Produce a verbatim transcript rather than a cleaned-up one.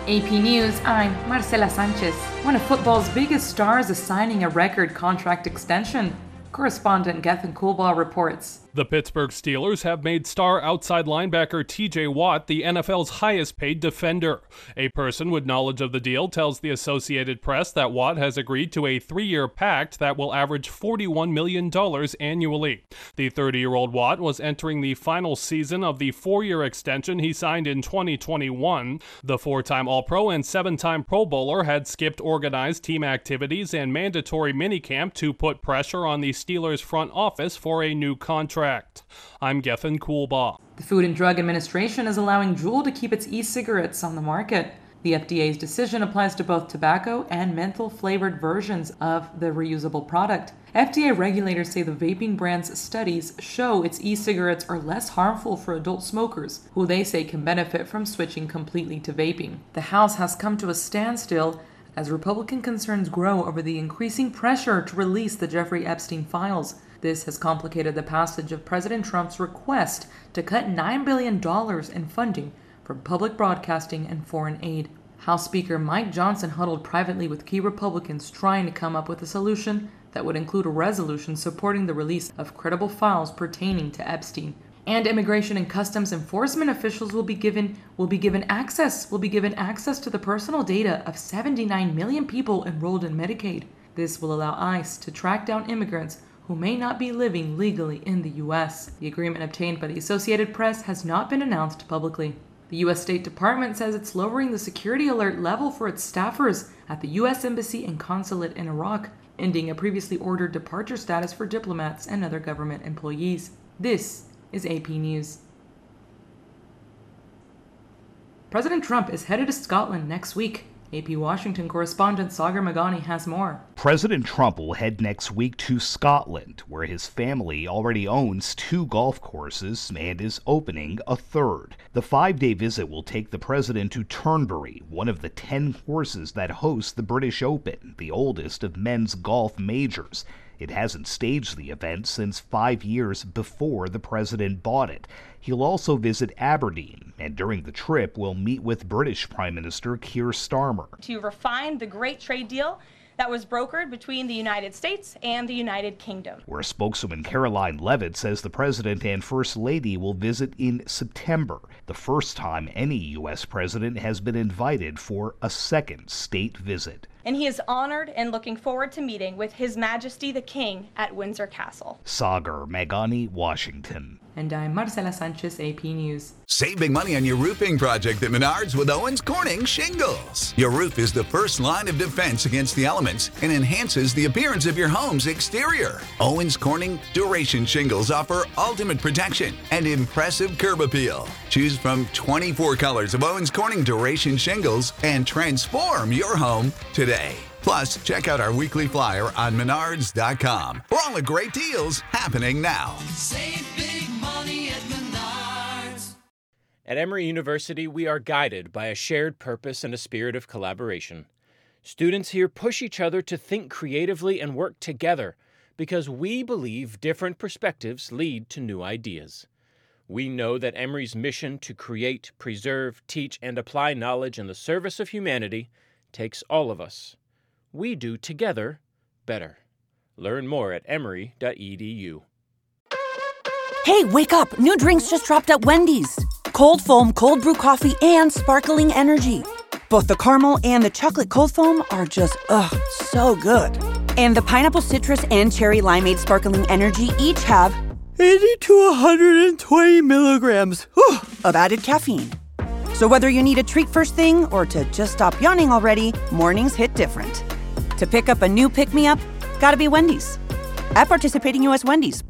A P News, I'm Marcela Sanchez. One of football's biggest stars is signing a record contract extension. Correspondent Gethin Coolbaugh reports. The Pittsburgh Steelers have made star outside linebacker T J Watt the N F L's highest-paid defender. A person with knowledge of the deal tells the Associated Press that Watt has agreed to a three-year pact that will average forty-one million dollars annually. The thirty-year-old Watt was entering the final season of the four-year extension he signed in twenty twenty-one. The four-time All-Pro and seven-time Pro Bowler had skipped organized team activities and mandatory minicamp to put pressure on the Steelers' front office for a new contract. I'm Gethin Coolbaugh. The Food and Drug Administration is allowing Juul to keep its e-cigarettes on the market. The F D A's decision applies to both tobacco and menthol-flavored versions of the reusable product. F D A regulators say the vaping brand's studies show its e-cigarettes are less harmful for adult smokers, who they say can benefit from switching completely to vaping. The House has come to a standstill as Republican concerns grow over the increasing pressure to release the Jeffrey Epstein files. This has complicated the passage of President Trump's request to cut nine billion dollars in funding for public broadcasting and foreign aid. House Speaker Mike Johnson huddled privately with key Republicans trying to come up with a solution that would include a resolution supporting the release of credible files pertaining to Epstein. And Immigration and Customs Enforcement officials will be given will be given access will be given access to the personal data of seventy-nine million people enrolled in Medicaid. This will allow ICE to track down immigrants who may not be living legally in the U S. The agreement obtained by the Associated Press has not been announced publicly. The U S State Department says it's lowering the security alert level for its staffers at the U S Embassy and Consulate in Iraq, ending a previously ordered departure status for diplomats and other government employees. This is A P News. President Trump is headed to Scotland next week. A P Washington correspondent Sagar Meghani has more. President Trump will head next week to Scotland, where his family already owns two golf courses and is opening a third. The five-day visit will take the president to Turnberry, one of the ten courses that host the British Open, the oldest of men's golf majors. It hasn't staged the event since five years before the president bought it. He'll also visit Aberdeen, and during the trip will meet with British Prime Minister Keir Starmer. To refine the great trade deal that was brokered between the United States and the United Kingdom. Where spokeswoman Caroline Levitt says the president and first lady will visit in September, the first time any U S president has been invited for a second state visit. And he is honored and looking forward to meeting with His Majesty the King at Windsor Castle. Sagar Meghani, Washington. And I'm Marcela Sanchez, A P News. Save big money on your roofing project at Menards with Owens Corning Shingles. Your roof is the first line of defense against the elements and enhances the appearance of your home's exterior. Owens Corning Duration Shingles offer ultimate protection and impressive curb appeal. Choose from twenty-four colors of Owens Corning Duration Shingles and transform your home today. Plus, check out our weekly flyer on menards dot com for all the great deals happening now. Save big money at Menards. At Emory University, we are guided by a shared purpose and a spirit of collaboration. Students here push each other to think creatively and work together because we believe different perspectives lead to new ideas. We know that Emory's mission to create, preserve, teach, and apply knowledge in the service of humanity takes all of us. We do together better. Learn more at emory dot e d u. Hey, wake up! New drinks just dropped at Wendy's. Cold foam, cold brew coffee, and sparkling energy. Both the caramel and the chocolate cold foam are just, ugh, so good. And the pineapple citrus and cherry limeade sparkling energy each have eighty to one hundred twenty milligrams whew, of added caffeine. So whether you need a treat first thing or to just stop yawning already, mornings hit different. To pick up a new pick-me-up, gotta be Wendy's. At participating U S Wendy's,